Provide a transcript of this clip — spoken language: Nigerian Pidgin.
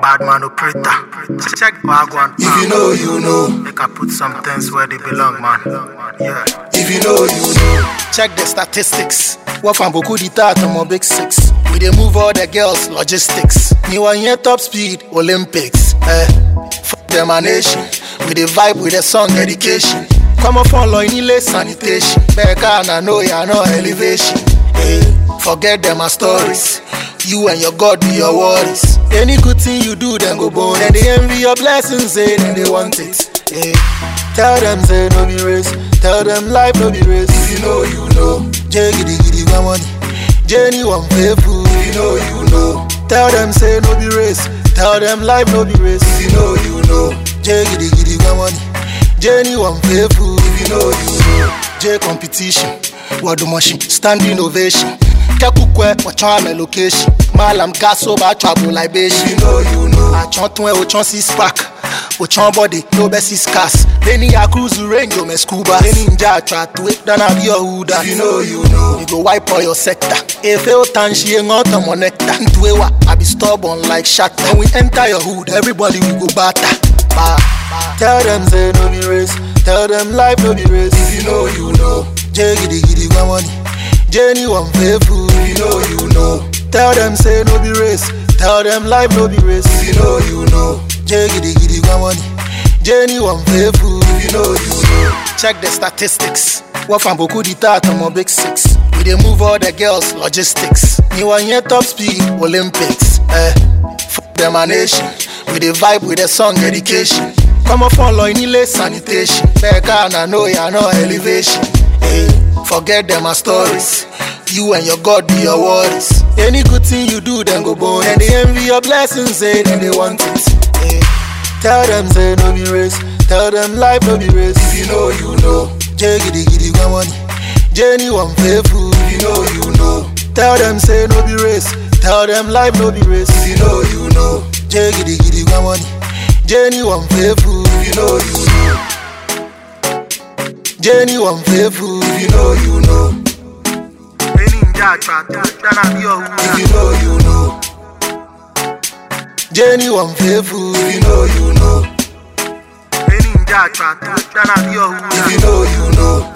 bad man operator. Check Wagwan. If you know, you know. Make I put some things where they belong, man. Yeah. If you know, you know. Check the statistics. What from Boku di tat on my big six. We dey move all the girls, logistics. Me one year top speed, Olympics. Fuck them a nation. We dey vibe with the song dedication. Come up on Loinile sanitation. Becca and I know ya no elevation. Forget them a stories. You and your God be your worries. Any good thing you do, then go born. And they envy your blessings, say then they want it. Tell them say no be race. Tell them life no be race. If you know, you know. J giddy giddy one money. Jenny one faithful. If you know, you know. Tell them say no be race. Tell them life no be race. If you know, you know. J giddy giddy one money. Jenny one faithful. If you know, you know. J competition. Wadu machine. Standing ovation. Kekukwe wachame location. Malam gaso ba trouble libation. If you know, you know. A chantwe o chan six pack. O chan body no best scarce. Leni a cruise range o me scuba. Leni nja try to it dana be your huda. If you know, you know. You go wipe all your sector. If you tanshi ngot on monecta. Ntwewa I be stubborn like shatter. When we enter your hood, everybody we go batter. Tell them say no be race. Tell them life no be race. If you know, you know. J giddy giddy one money. Jenny one faithful. If you know, you know. Tell them say no be race. Tell them life no be race. If you know, you know. J giddy giddy one money. Jenny one faithful. If you know, you know. Check the statistics. What from Boku di tat on my big six. We dey move all the girls, logistics. Me one year top speed, Olympics. Fuck them a nation. We dey vibe with the song dedication. Come up on Loinile sanitation. Becca and I know ya no elevation. Forget them a stories. You and your God be your worries. Any good thing you do, then go born. And they envy your blessings, say then they want it. Tell them say no be race. Tell them life no be race. If you know, you know. J giddy giddy one money. Jenny one faithful. If you know, you know. Tell them say no be race. Tell them life no be race. If you know, you know. J giddy giddy one money. Jenny one faithful. If you know, you know. Jenny one faithful. If you know, you know. Leni nja try to it dana be your If huda. you know, you know. Jenny one faithful. If you know, you know. Leni nja try to it dana be your If huda. you know, you know.